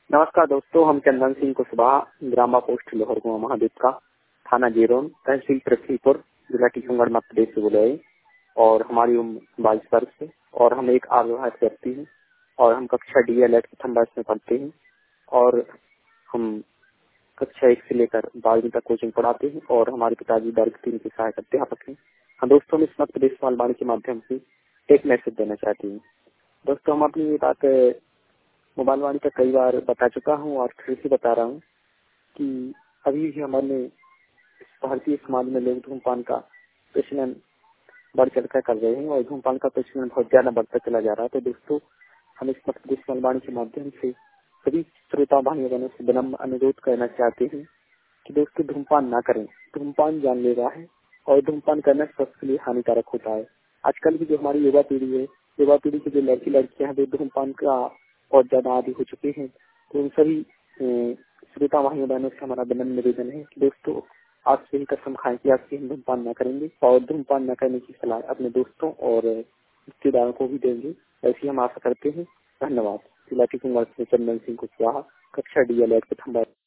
नमस्कार दोस्तों, हम चंदन सिंह कुशवाहा, ग्रामा पोस्ट लोहरकुआ महादेव का, थाना जेरोन, तहसील पृथ्वीपुर, जिला टीकमगढ़, मध्य प्रदेश से बोले हैं। और हमारी उम्र 22 वर्ष है और हम एक अविवाहित व्यक्ति हैं और हम कक्षा DL प्रथम वर्ष में पढ़ते हैं और हम कक्षा 1 से लेकर 12वीं तक कोचिंग पढ़ाते हैं और हमारे पिताजी वर्ग 3 के सहायक अध्यापक हैं। हम दोस्तों में इस मध्य प्रदेश बालवाणी के माध्यम से एक मैसेज देना चाहते हैं। दोस्तों, हम अपनी ये बात मोबाइल वाणी पर कई बार बता चुका हूँ और फिर से बता रहा हूँ कि अभी भी हमारे भारतीय समाज में लोग धूमपान का प्रचलन बढ़ चढ़कर कर रहे हैं और धूमपान का प्रचलन बहुत ज्यादा बढ़ता चला जा रहा है। तो दोस्तों, हम इस मोबाइल वाणी के माध्यम से सभी श्रोता भाइयों बहनों से विनम्र अनुरोध करना चाहते हैं कि दोस्तों धूमपान ना करें। धूमपान जानलेवा है और धूमपान करना स्वास्थ्य के लिए हानिकारक होता है। आजकल की जो हमारी युवा पीढ़ी है, युवा पीढ़ी की जो लड़की लड़कियां हैं, वे धूमपान का बहुत ज्यादा आदी हो चुके हैं। तो उन सभी श्रोता भाइयों बहनों से हमारा विनम्र निवेदन है कि दोस्तों, आप से ही कसम खाएं कि आपसे हम धूमपान न करेंगे और धूमपान न करने की सलाह अपने दोस्तों और रिश्तेदारों को भी देंगे, ऐसी हम आशा करते हैं। धन्यवाद। जिला टीकमगढ़ से चंदन सिंह कुशवाहा, कक्षा DL प्रथम वर्ष।